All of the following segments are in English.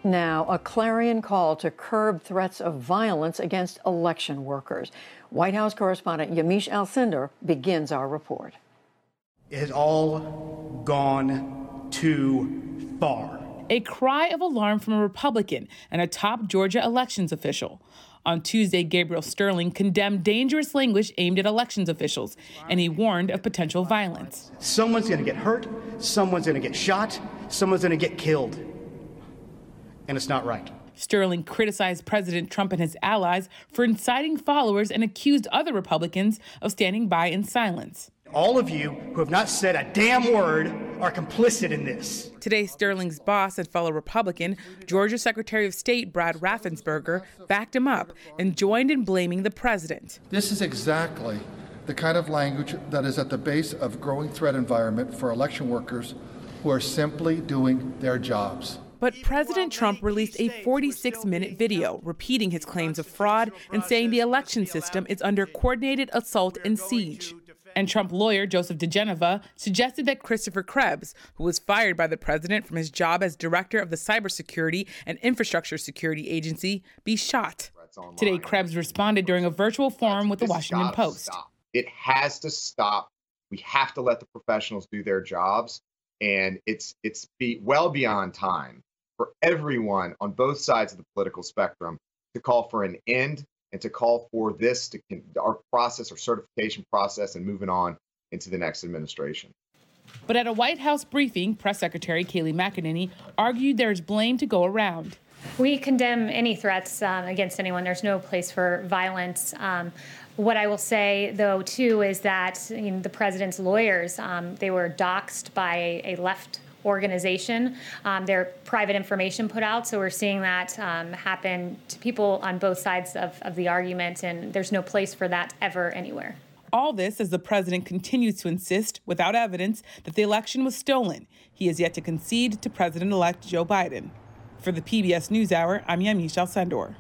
Now, a clarion call to curb threats of violence against election workers. White House correspondent Yamiche Alcindor begins our report. It has all gone too far. A cry of alarm from a Republican and a top Georgia elections official. On Tuesday, Gabriel Sterling condemned dangerous language aimed at elections officials, and he warned of potential violence. Someone's going to get hurt, someone's going to get shot, someone's going to get killed. And it's not right. Sterling criticized President Trump and his allies for inciting followers and accused other Republicans of standing by in silence. All of you who have not said a damn word are complicit in this. Today, Sterling's boss and fellow Republican, Georgia Secretary of State Brad Raffensperger, backed him up and joined in blaming the president. This is exactly the kind of language that is at the base of a growing threat environment for election workers who are simply doing their jobs. But President Trump released a 46-minute video repeating his claims of fraud and saying the election system is under coordinated assault and siege. And Trump lawyer Joseph DeGeneva suggested that Christopher Krebs, who was fired by the president from his job as director of the Cybersecurity and Infrastructure Security Agency, be shot. Today, Krebs responded during a virtual forum with the Washington Post. It has to stop. We have to let the professionals do their jobs. And it's well beyond time for everyone on both sides of the political spectrum to call for an end and to call for this to our process, our certification process, and moving on into the next administration. But at a White House briefing, Press Secretary Kayleigh McEnany argued there's blame to go around. We condemn any threats against anyone. There's no place for violence. What I will say, though, too, is that the president's lawyers, they were doxxed by a left organization, their private information put out. So we're seeing that happen to people on both sides of the argument, and there's no place for that ever anywhere. All this as the president continues to insist, without evidence, that the election was stolen. He is yet to concede to President-elect Joe Biden. For the PBS NewsHour, I'm Yamiche Alcindor.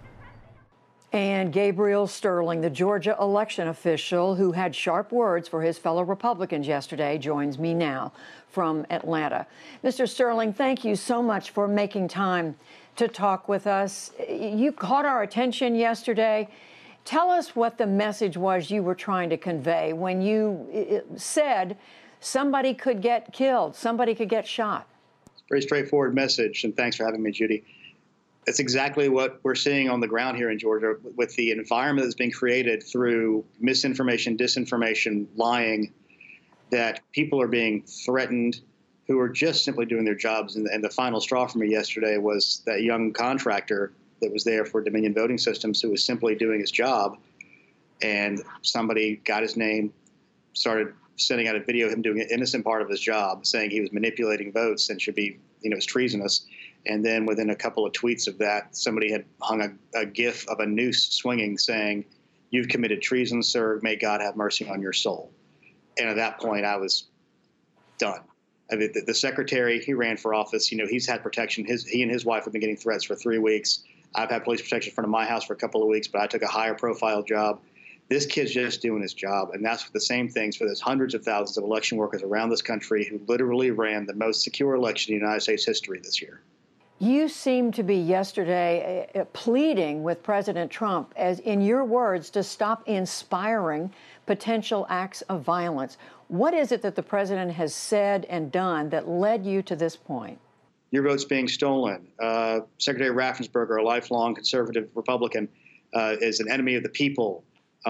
And Gabriel Sterling, the Georgia election official who had sharp words for his fellow Republicans yesterday, joins me now from Atlanta. Mr. Sterling, thank you so much for making time to talk with us. You caught our attention yesterday. Tell us what the message was you were trying to convey when you said somebody could get killed, somebody could get shot. It's a very straightforward message, and thanks for having me, Judy. That's exactly what we're seeing on the ground here in Georgia with the environment that's being created through misinformation, disinformation, lying, that people are being threatened who are just simply doing their jobs. And the final straw for me yesterday was that young contractor that was there for Dominion Voting Systems who was simply doing his job. And somebody got his name, started sending out a video of him doing an innocent part of his job, saying he was manipulating votes and should be, was treasonous. And then within a couple of tweets of that, somebody had hung a gif of a noose swinging saying, "You've committed treason, sir. May God have mercy on your soul." And at that point, I was done. I mean, the secretary, he ran for office. He's had protection. He and his wife have been getting threats for 3 weeks. I've had police protection in front of my house for a couple of weeks, but I took a higher profile job. This kid's just doing his job. And that's the same things for those hundreds of thousands of election workers around this country who literally ran the most secure election in United States history this year. You seemed to be yesterday pleading with President Trump, as in your words, to stop inspiring potential acts of violence. What is it that the president has said and done that led you to this point? Your vote's being stolen. Secretary Raffensperger, a lifelong conservative Republican, is an enemy of the people,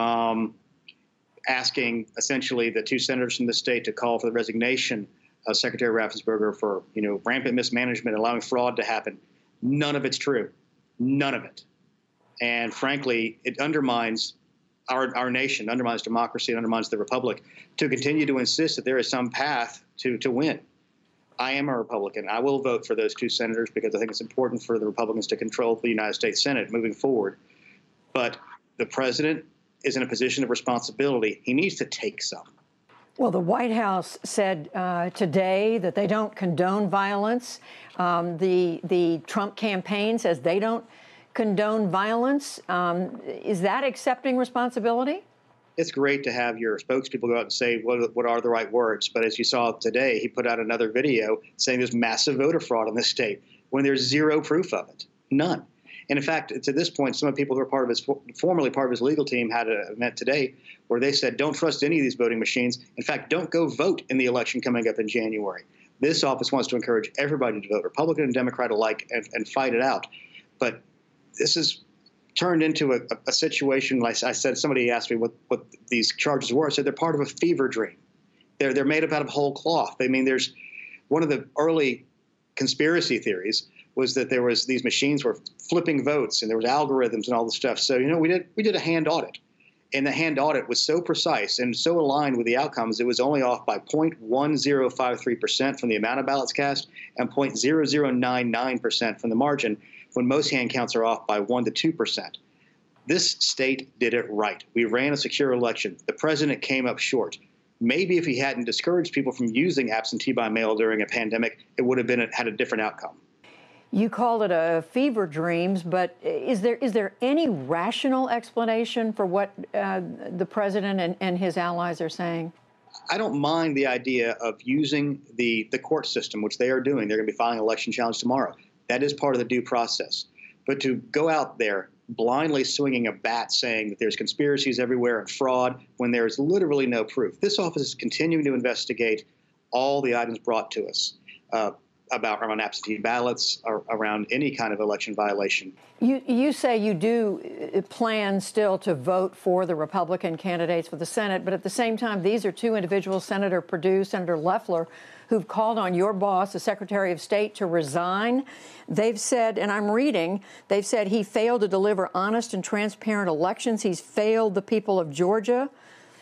asking essentially the 2 senators from the state to call for the resignation Secretary Raffensperger for, rampant mismanagement, allowing fraud to happen. None of it's true. None of it. And frankly, it undermines our nation, undermines democracy, and undermines the republic to continue to insist that there is some path to win. I am a Republican. I will vote for those 2 senators because I think it's important for the Republicans to control the United States Senate moving forward. But the president is in a position of responsibility. He needs to take some. Well, the White House said today that they don't condone violence. The Trump campaign says they don't condone violence. Is that accepting responsibility? It's great to have your spokespeople go out and say what are the right words. But as you saw today, he put out another video saying there's massive voter fraud in this state. when there's zero proof of it? None. And in fact, to this point, some of the people who are part of his, formerly part of his legal team had an event today where they said, don't trust any of these voting machines. In fact, don't go vote in the election coming up in January. This office wants to encourage everybody to vote, Republican and Democrat alike, and fight it out. But this has turned into a situation, like I said, somebody asked me what these charges were. I said they're part of a fever dream. They're made up out of whole cloth. I mean, there's one of the early conspiracy theories was that there was these machines were flipping votes and there was algorithms and all this stuff. So, we did a hand audit, and the hand audit was so precise and so aligned with the outcomes, it was only off by 0.1053% from the amount of ballots cast and 0.0099% from the margin, when most hand counts are off by 1 to 2%. This state did it right. We ran a secure election. The president came up short. Maybe if he hadn't discouraged people from using absentee by mail during a pandemic, it would have had a different outcome. You called it a fever dreams, but is there any rational explanation for what the president and his allies are saying? I don't mind the idea of using the court system, which they are doing. They're going to be filing an election challenge tomorrow. That is part of the due process. But to go out there blindly swinging a bat saying that there's conspiracies everywhere and fraud when there's literally no proof. This office is continuing to investigate all the items brought to us around absentee ballots or around any kind of election violation. You say you do plan still to vote for the Republican candidates for the Senate, but at the same time, these are two individuals, Senator Perdue, Senator Loeffler, who've called on your boss, the Secretary of State, to resign. They've said, and I'm reading, they've said he failed to deliver honest and transparent elections. He's failed the people of Georgia.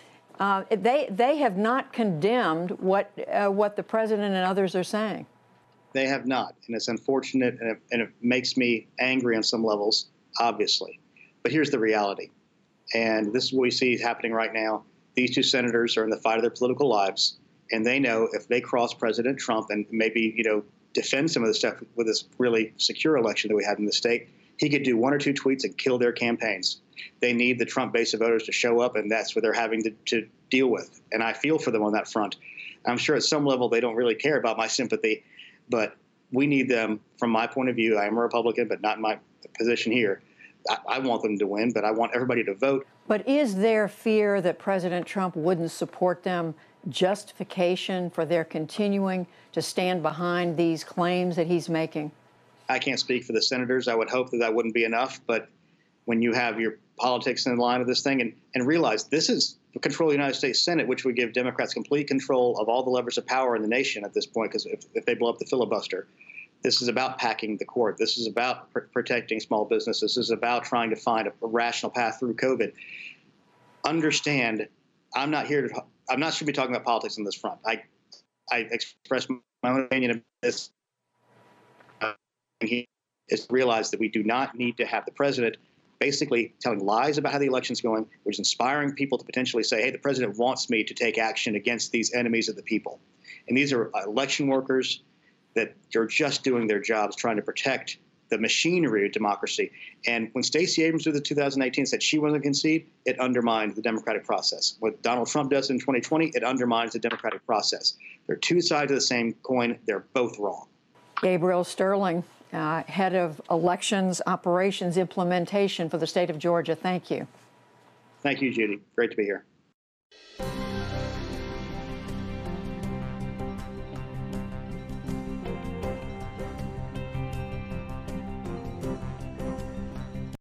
They have not condemned what the president and others are saying. They have not, and it's unfortunate, and it makes me angry on some levels, obviously. But here's the reality, and this is what we see happening right now. These two senators are in the fight of their political lives, and they know if they cross President Trump and maybe, defend some of the stuff with this really secure election that we had in the state, he could do one or two tweets and kill their campaigns. They need the Trump base of voters to show up, and that's what they're having to deal with. And I feel for them on that front. I'm sure at some level they don't really care about my sympathy, but we need them, from my point of view. I am a Republican, but not in my position here. I want them to win, but I want everybody to vote. But is there fear that President Trump wouldn't support them? Justification for their continuing to stand behind these claims that he's making? I can't speak for the senators. I would hope that wouldn't be enough. But when you have your politics in line with this thing and realize this is the control of the United States Senate, which would give Democrats complete control of all the levers of power in the nation at this point, because if they blow up the filibuster, this is about packing the court. This is about protecting small businesses. This is about trying to find a rational path through COVID. Understand, I'm not here to. I'm not should be talking about politics on this front. I express my own opinion of this. He is to realize that we do not need to have the president basically telling lies about how the election's going, which is inspiring people to potentially say, hey, the president wants me to take action against these enemies of the people. And these are election workers that are just doing their jobs, trying to protect the machinery of democracy. And when Stacey Abrams did the 2018 said she wasn't going to concede, it undermined the democratic process. What Donald Trump does in 2020, it undermines the democratic process. They're two sides of the same coin. They're both wrong. Gabriel Sterling, head of elections operations implementation for the state of Georgia. Thank you. Thank you, Judy. Great to be here.